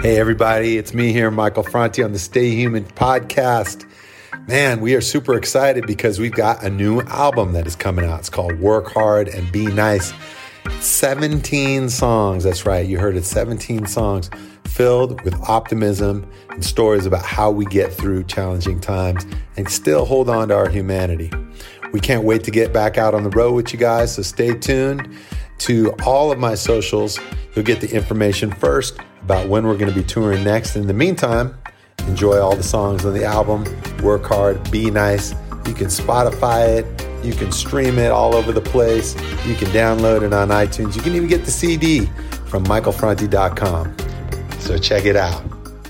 Hey everybody, it's me here, Michael Franti on the Stay Human podcast. Man, we are super excited because we've got a new album that is coming out. It's called Work Hard and Be Nice. 17 songs, that's right, you heard it, 17 songs filled with optimism and stories about how we get through challenging times and still hold on to our humanity. We can't wait to get back out on the road with you guys, so stay tuned to all of my socials. You'll get the information first about when we're going to be touring next. In the meantime, enjoy all the songs on the album, Work Hard, Be Nice. You can Spotify it, you can stream it all over the place, you can download it on iTunes, you can even get the CD from michaelfranti.com. So check it out.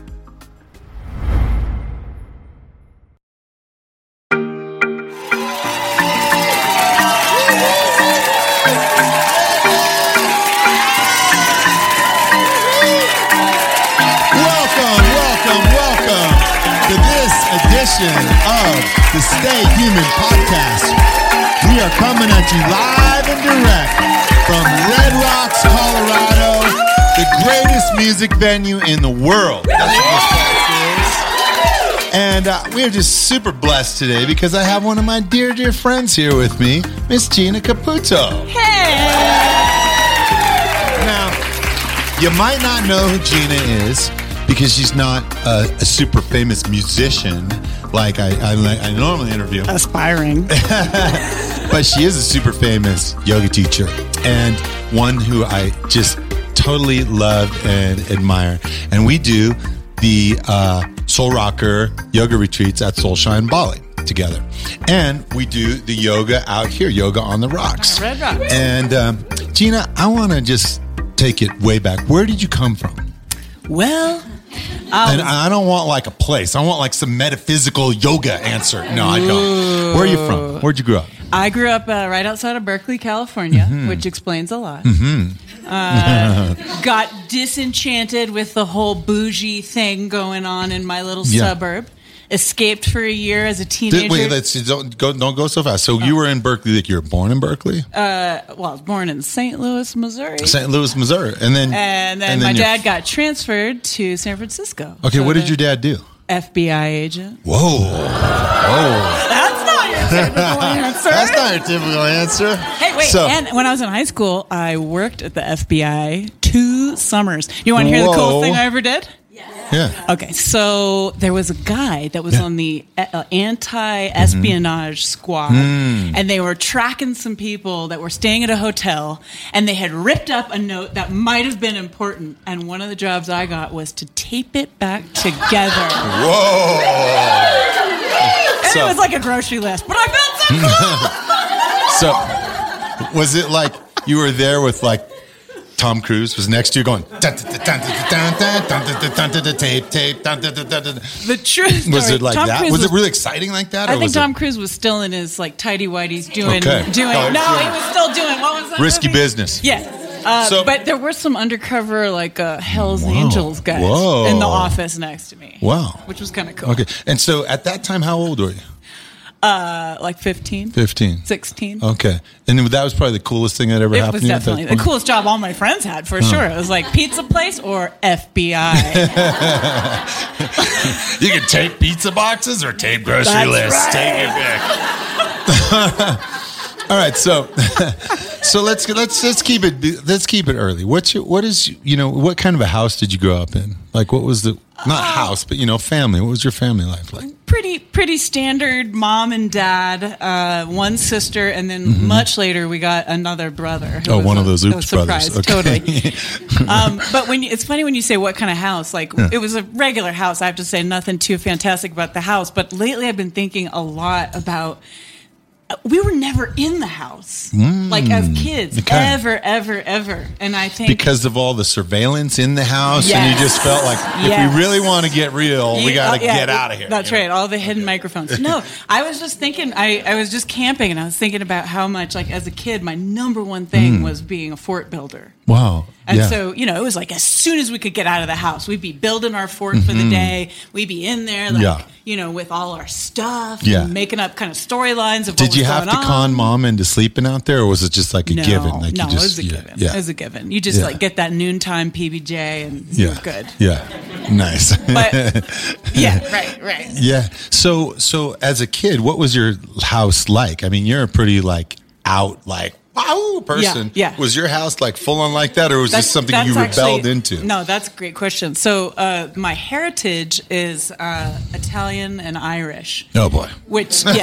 Of the Stay Human podcast. We are coming at you live and direct from Red Rocks, Colorado, the greatest music venue in the world. That's what this place is. And we are just super blessed today because I have one of my dear, dear friends here with me, Miss Gina Caputo. Hey! Now, you might not know who Gina is because she's not a super famous musician like I normally interview. Aspiring. But she is a super famous yoga teacher and one who I just totally love and admire. And we do the Soul Rocker yoga retreats at Soulshine Bali together. And we do the yoga out here, Yoga on the Rocks. Red Rocks. And Gina, I want to just take it way back. Where did you come from? Well, and I don't want like a place. I want like some metaphysical yoga answer. No, I don't. Where are you from? Where'd you grow up? I grew up right outside of Berkeley, California, which explains a lot. Got disenchanted with the whole bougie thing going on in my little suburb. Escaped for a year as a teenager. Wait, don't go so fast. So you were in Berkeley, like you were born in Berkeley? Well, I was born in St. Louis, Missouri. St. Louis, Missouri. And then my dad got transferred to San Francisco. Okay, so what did your dad do? FBI agent. Whoa. That's not your typical answer. That's not your typical answer. Hey, wait. And when I was in high school, I worked at the FBI 2 summers. You want to hear the coolest thing I ever did? Yeah. Okay, so there was a guy that was on the anti-espionage squad, and they were tracking some people that were staying at a hotel, and they had ripped up a note that might have been important, and one of the jobs I got was to tape it back together. Whoa! And it was like a grocery list, but I felt so cool! So, was it like you were there with like Tom Cruise was next to you going tape. The truth was it like Tom that? Cruise Was it really exciting like that? I think Tom Cruise was still in his like tighty whities doing. Okay. No, he was still doing what was that? Risky movie? Business. Yeah. But there were some undercover like Hell's Angels guys in the office next to me. Wow. Which was kind of cool. Okay. And so at that time, how old were you? Like 15. 16. Okay. And that was probably the coolest thing that ever happened to you? It was definitely the coolest job all my friends had, for sure. It was like pizza place or FBI. You can tape pizza boxes or tape grocery lists. Take your pick. All right, so let's keep it early. What kind of a house did you grow up in? Like, what was the house, but family? What was your family life like? Pretty standard. Mom and dad, one sister, and then much later we got another brother. One of those oops brothers. Okay. Totally. But it's funny when you say what kind of house. Like it was a regular house. I have to say nothing too fantastic about the house. But lately I've been thinking a lot about. We were never in the house, like as kids, ever. And I think because of all the surveillance in the house, and you just felt like if we really want to get real, we got to get out of here. That's right, all the hidden microphones. No, I was just thinking, I was just camping, and I was thinking about how much, like as a kid, my number one thing was being a fort builder. Wow. And so, it was like as soon as we could get out of the house, we'd be building our fort for the day. We'd be in there, with all our stuff, and making up kind of storylines of what was going on. Did you have to con mom into sleeping out there, or was it just like a given? Like it was a given. It was a given. You just like get that noontime PBJ, and you're good. Yeah. Nice. But yeah, right. Yeah. So as a kid, what was your house like? I mean, you're a pretty like out, like wow person. Yeah. Was your house like full on like that, or was this something you rebelled into? No, that's a great question. So my heritage is Italian and Irish. Oh boy. Which So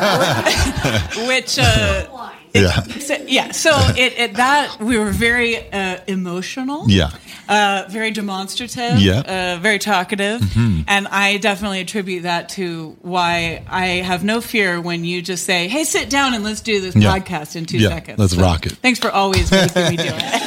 that we were very emotional. Yeah. Very demonstrative. Yeah. Very talkative. Mm-hmm. And I definitely attribute that to why I have no fear when you just say, "Hey, sit down and let's do this podcast in 2 seconds." Let's rock it. Thanks for always making me do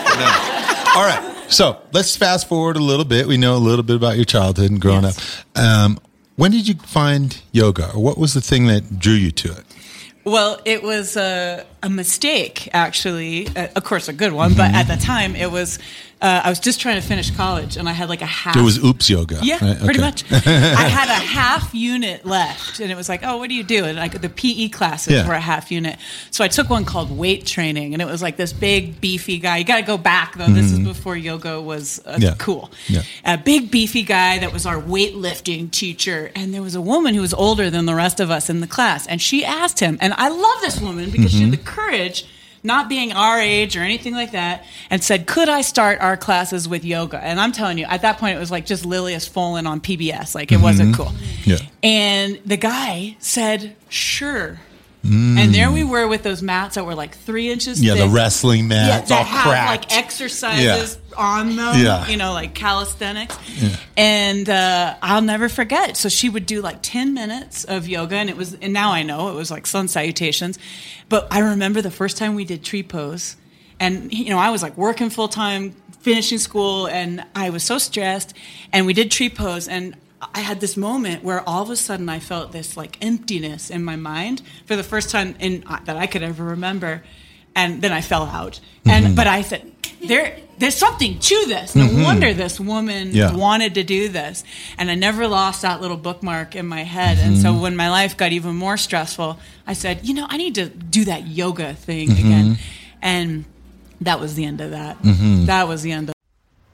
it. All right. So let's fast forward a little bit. We know a little bit about your childhood and growing up. When did you find yoga, or what was the thing that drew you to it? Well, it was a mistake, actually. Of course, a good one, but at the time, it was. I was just trying to finish college, and I had like a half. It was oops yoga. Yeah, right? pretty much. I had a half unit left, and it was like, oh, what do you do? And the PE classes were a half unit. So I took one called weight training, and it was like this big, beefy guy. You got to go back, though. This is before yoga was cool. Yeah. A big, beefy guy that was our weightlifting teacher. And there was a woman who was older than the rest of us in the class, and she asked him, and I love this woman because she had the courage, not being our age or anything like that, and said, could I start our classes with yoga? And I'm telling you, at that point, it was like just Lilius Folan on PBS. Like, it wasn't cool. Yeah. And the guy said, sure. And there we were with those mats that were like 3 inches thick. Yeah, the wrestling mats, all had cracked. Like exercises on them, like calisthenics. Yeah. And I'll never forget. So she would do like 10 minutes of yoga, and now I know it was like sun salutations. But I remember the first time we did tree pose, and I was like working full time, finishing school, and I was so stressed. And we did tree pose, and I had this moment where all of a sudden I felt this like emptiness in my mind for the first time that I could ever remember, and then I fell out. But I said, there's something to this. No wonder this woman wanted to do this. And I never lost that little bookmark in my head. And so when my life got even more stressful, I said, I need to do that yoga thing again. And that was the end of that. That was the end of.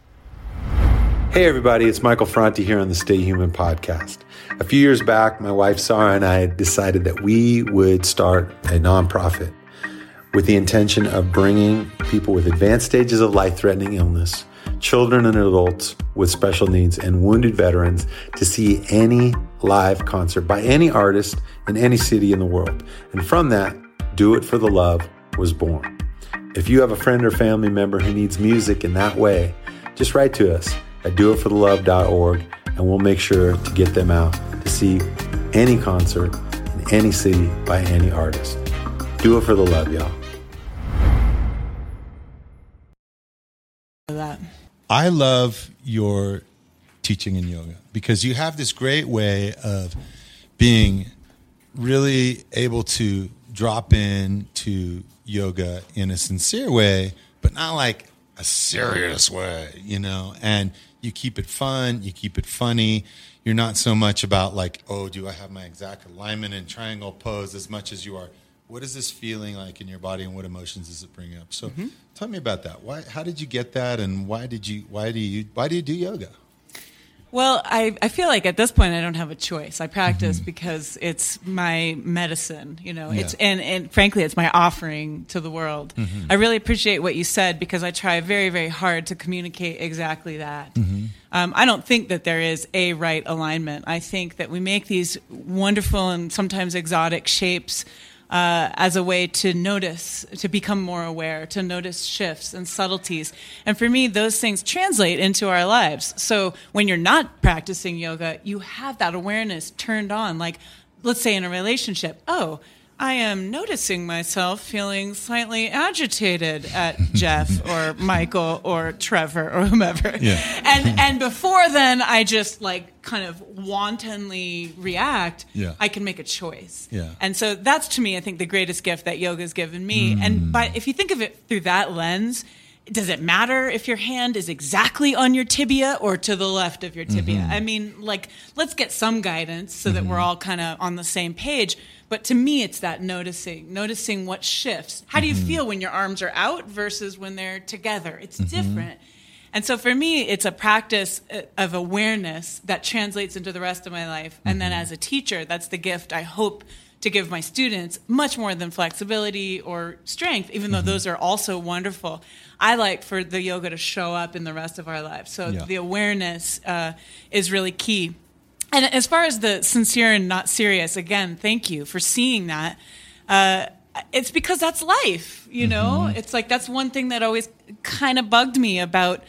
Hey everybody, it's Michael Franti here on the Stay Human podcast. A few years back, my wife Sarah and I decided that we would start a nonprofit with the intention of bringing people with advanced stages of life-threatening illness, children and adults with special needs, and wounded veterans to see any live concert by any artist in any city in the world. And from that, Do It for the Love was born. If you have a friend or family member who needs music in that way, just write to us at doitforthelove.org, and we'll make sure to get them out to see any concert in any city by any artist. Do it for the love, y'all. I love your teaching in yoga because you have this great way of being really able to drop into yoga in a sincere way, but not like a serious way, and you keep it fun, you keep it funny. You're not so much about like, oh, do I have my exact alignment and triangle pose as much as you are, what is this feeling like in your body and what emotions does it bring up? So tell me about that. How did you get that, and why do you do yoga? Well, I feel like at this point I don't have a choice. I practice because it's my medicine, It's and frankly it's my offering to the world. I really appreciate what you said because I try very, very hard to communicate exactly that. I don't think that there is a right alignment. I think that we make these wonderful and sometimes exotic shapes as a way to notice, to become more aware, to notice shifts and subtleties. And for me, those things translate into our lives. So when you're not practicing yoga, you have that awareness turned on. Like, let's say in a relationship, oh, I am noticing myself feeling slightly agitated at Jeff or Michael or Trevor or whomever. Yeah. And before then, I just like kind of wantonly react. Yeah. I can make a choice. Yeah. And so that's, to me, I think the greatest gift that yoga has given me. But if you think of it through that lens, does it matter if your hand is exactly on your tibia or to the left of your tibia? I mean, like, let's get some guidance so that we're all kind of on the same page. But to me, it's that noticing what shifts. How do you feel when your arms are out versus when they're together? It's different. And so for me, it's a practice of awareness that translates into the rest of my life. And then as a teacher, that's the gift I hope to give my students, much more than flexibility or strength, even though those are also wonderful. I like for the yoga to show up in the rest of our lives. So the awareness is really key. And as far as the sincere and not serious, again, thank you for seeing that. It's because that's life, you know? It's like that's one thing that always kind of bugged me about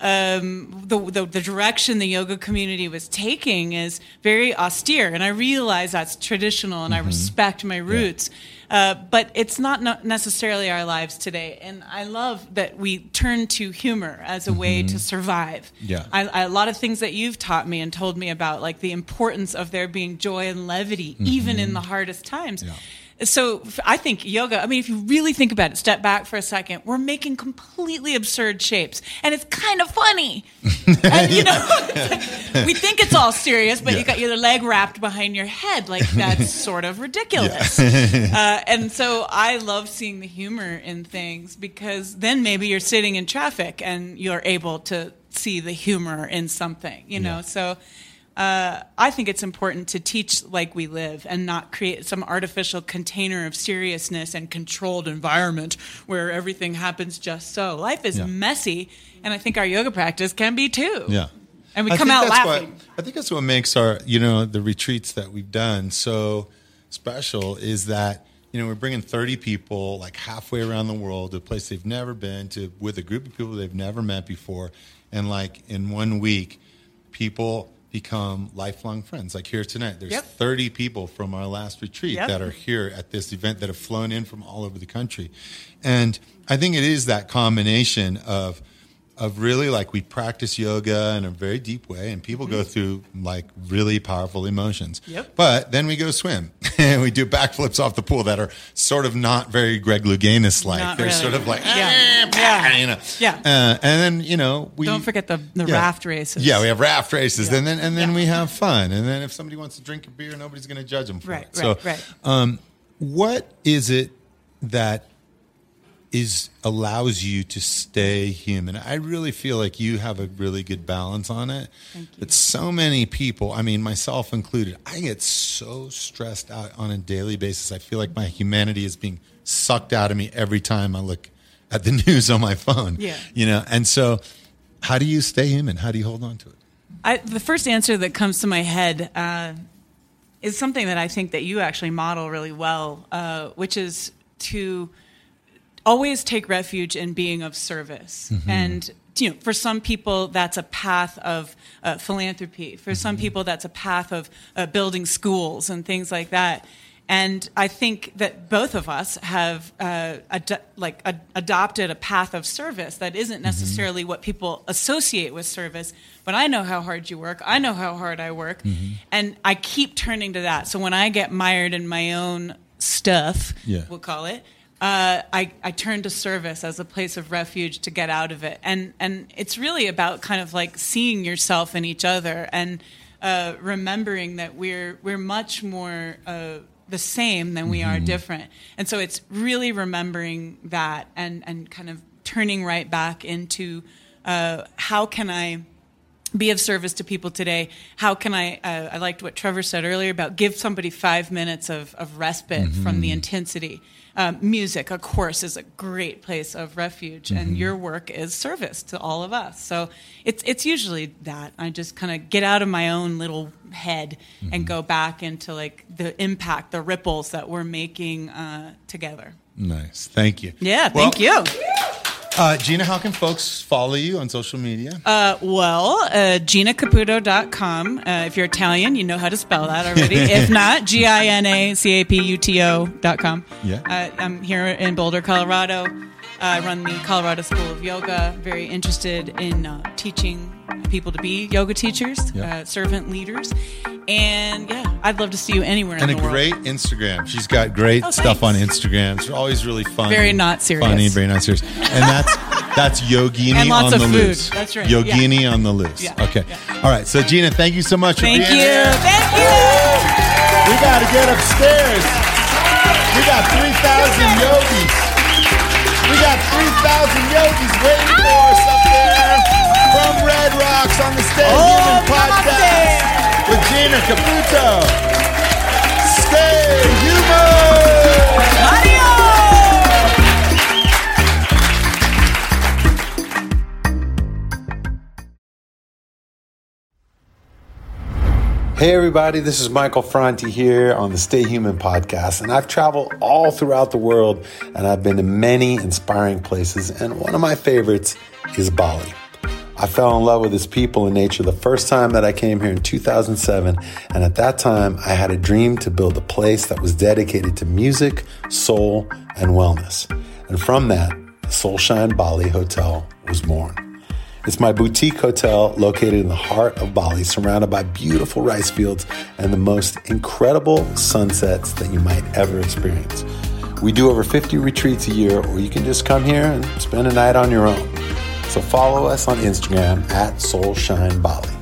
the direction the yoga community was taking is very austere. And I realize that's traditional and I respect my roots. But it's not necessarily our lives today. And I love that we turn to humor as a way to survive. A lot of things that you've taught me and told me about, like the importance of there being joy and levity, even in the hardest times. So I think yoga, I mean, if you really think about it, step back for a second, we're making completely absurd shapes. And it's kind of funny. And, you know, we think it's all serious, but you got your leg wrapped behind your head. Like, that's sort of ridiculous. And so I love seeing the humor in things because then maybe you're sitting in traffic and you're able to see the humor in something, you know? So I think it's important to teach like we live and not create some artificial container of seriousness and controlled environment where everything happens just so. Life is messy, and I think our yoga practice can be too. And we come out laughing. I think that's what makes our, you know, the retreats that we've done so special is that, you know, we're bringing 30 people like halfway around the world to a place they've never been to with a group of people they've never met before. And like in 1 week, people become lifelong friends. Like here tonight, there's 30 people from our last retreat that are here at this event that have flown in from all over the country. And I think it is that combination of really like we practice yoga in a very deep way and people go through like really powerful emotions. But then we go swim and we do backflips off the pool that are sort of not very Greg Louganis-like. They're sort of like, you know. And then, you know, we don't forget the raft races. Yeah, we have raft races and then we have fun. And then if somebody wants to drink a beer, nobody's going to judge them for it. What is it that allows you to stay human? I really feel like you have a really good balance on it. Thank you. But so many people, I mean, myself included, I get so stressed out on a daily basis. I feel like my humanity is being sucked out of me every time I look at the news on my phone. You know, and so how do you stay human? How do you hold on to it? The first answer that comes to my head is something that I think that you actually model really well, which is to always take refuge in being of service. And, you know, for some people, that's a path of philanthropy. For some people, that's a path of building schools and things like that. And I think that both of us have adopted a path of service that isn't necessarily what people associate with service. But I know how hard you work. I know how hard I work. And I keep turning to that. So when I get mired in my own stuff, we'll call it, I turn to service as a place of refuge to get out of it. And it's really about kind of like seeing yourself in each other and remembering that we're much more the same than we are different. And so it's really remembering that and kind of turning right back into how can I be of service to people today? How can I liked what Trevor said earlier about give somebody 5 minutes of respite from the intensity. Music, of course, is a great place of refuge, and your work is service to all of us. So it's usually that. I just kind of get out of my own little head and go back into like the impact, the ripples that we're making together. Nice. Thank you. Yeah, thank you. Gina, how can folks follow you on social media? GinaCaputo.com. If you're Italian, you know how to spell that already. If not, GinaCaputo.com. I'm here in Boulder, Colorado. I run the Colorado School of Yoga. Very interested in teaching people to be yoga teachers, servant leaders. And I'd love to see you anywhere in the world. And a great Instagram. She's got great stuff on Instagram. It's always really fun. Very not serious. Funny, very not serious. And that's Yogini and lots on of the food. Loose. That's right. Yogini on the Loose. Okay. All right. So Gina, thank you so much for being here. Thank you. We got to get upstairs. We got 3,000 yogis. We got 3,000 yogis waiting for us up there. from Red Rocks on the Stay Human Podcast with Gina Caputo. Stay human! Hey everybody, this is Michael Franti here on the Stay Human Podcast, and I've traveled all throughout the world and I've been to many inspiring places, and one of my favorites is Bali. I fell in love with its people and nature the first time that I came here in 2007, and at that time I had a dream to build a place that was dedicated to music, soul, and wellness. And from that, the Soulshine Bali Hotel was born. It's my boutique hotel located in the heart of Bali, surrounded by beautiful rice fields and the most incredible sunsets that you might ever experience. We do over 50 retreats a year, or you can just come here and spend a night on your own. So follow us on Instagram at Soulshine Bali.